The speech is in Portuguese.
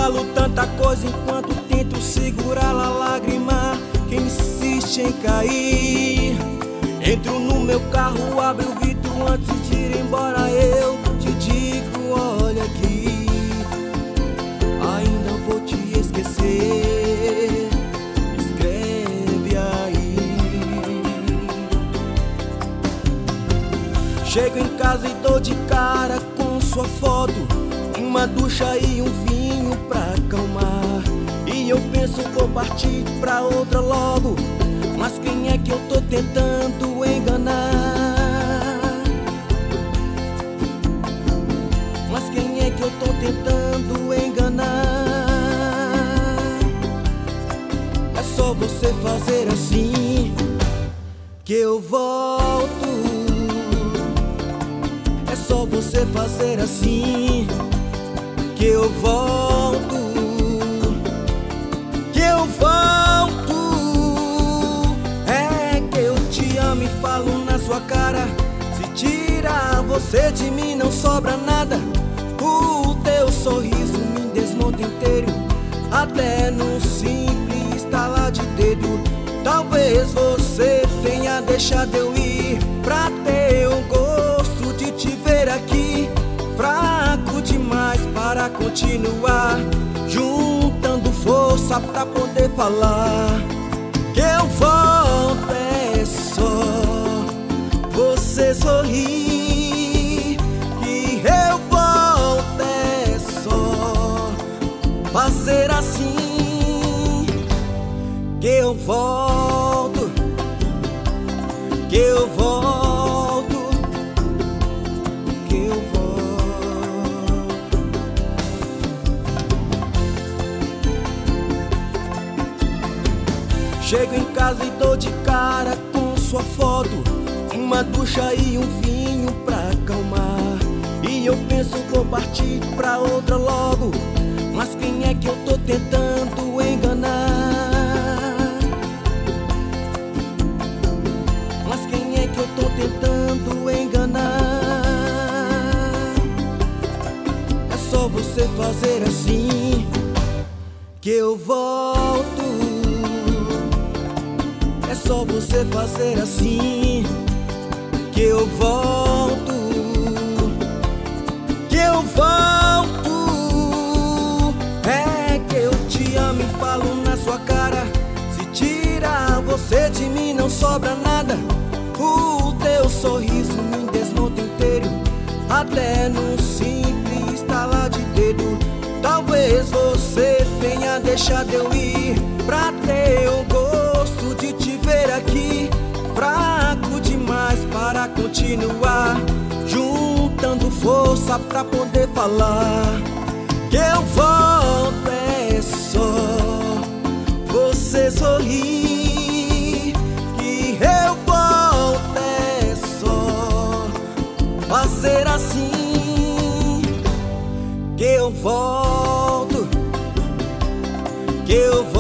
Falo tanta coisa enquanto tento segurar a lágrima que insiste em cair. Entro no meu carro, abro o vidro antes de ir embora. Eu te digo, olha aqui, ainda vou te esquecer. Escreve aí. Chego em casa e dou de cara com sua foto, uma ducha e um vinho pra acalmar. E eu penso, vou partir pra outra logo, mas quem é que eu tô tentando enganar? Mas quem é que eu tô tentando enganar? É só você fazer assim que eu volto. É só você fazer assim que eu volto. Que eu volto. É que eu te amo e falo na sua cara. Se tira você de mim não sobra nada. O teu sorriso me desmonta inteiro, até num simples estalar de dedo. Talvez você tenha deixado eu ir pra ter o gosto de te ver aqui. Fraco demais para continuar, juntando força pra poder falar. Que eu volto é só você sorrir. Que eu volto é só fazer assim. Que eu volto. Que eu volto. Que eu volto. Chego em casa e dou de cara com sua foto, uma ducha e um vinho pra acalmar. E eu penso, vou partir pra outra logo, mas quem é que eu tô tentando enganar? Mas quem é que eu tô tentando enganar? É só você fazer assim que eu volto. É só você fazer assim que eu volto. Que eu volto. É que eu te amo e falo na sua cara. Se tira você de mim não sobra nada. O teu sorriso me desmonta inteiro, até num simples estalar de dedo. Talvez você tenha deixado eu ir pra ter o gosto de te ver aqui. Fraco demais para continuar, juntando força pra poder falar. Que eu volto é só você sorrir. Que eu volto é só fazer assim. Que eu volto. Que eu volto.